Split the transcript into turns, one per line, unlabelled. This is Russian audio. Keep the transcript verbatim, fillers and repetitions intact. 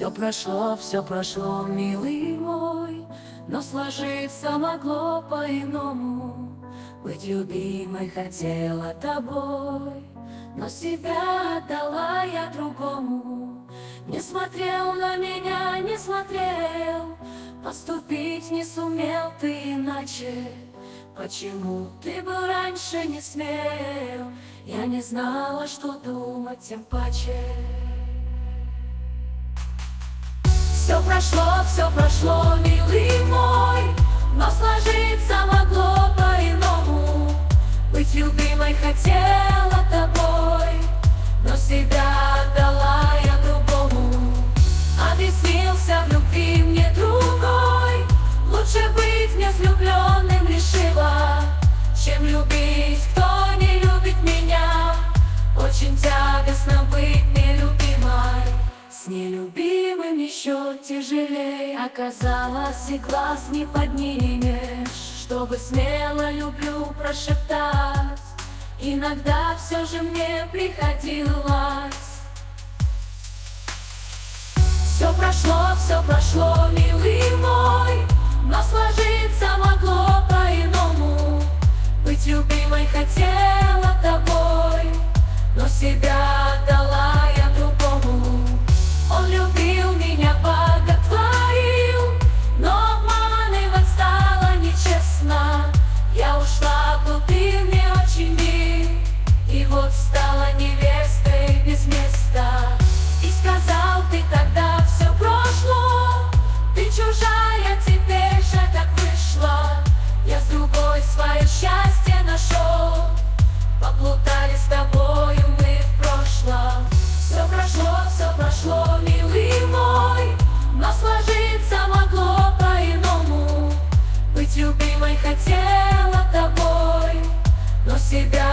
Все прошло, все прошло, милый мой, но сложиться могло по-иному. Быть любимой хотела тобой, но себя отдала я другому. Не смотрел на меня, не смотрел, поступить не сумел ты иначе. Почему ты бы раньше не смел? Я не знала, что думать, тем паче. Все прошло, все прошло, милый мой, но сложиться могло по-иному. Быть любимой хотела тобой, но себя отдала я другому. Объяснился в любви мне другой, лучше быть не влюбленным лишила, чем любить, кто не любит меня. Очень тягостно быть нелюбимой, с нелюбимым еще тяжелей. Оказалось, и глаз не поднимешь, чтобы смело люблю прошептать. Иногда все же мне приходилось. Все прошло, все прошло, милый мой, но сложиться могло по-иному. Быть любимой хотела тобой, но себя отдала я другому. Он любил меня, боготворил, но обманывать стало нечестно. Я ушла в глубин, мне очень мил, и вот стала невестой без места. И сказал ты тогда: все прошло, ты чужая, теперь же так вышло. Я с другой свое счастье нашел, поплутали с тобою мы в прошлом. Все прошло, все прошло, милый мой, но сложиться могло по-иному. Быть любимой хотела тобой, но себя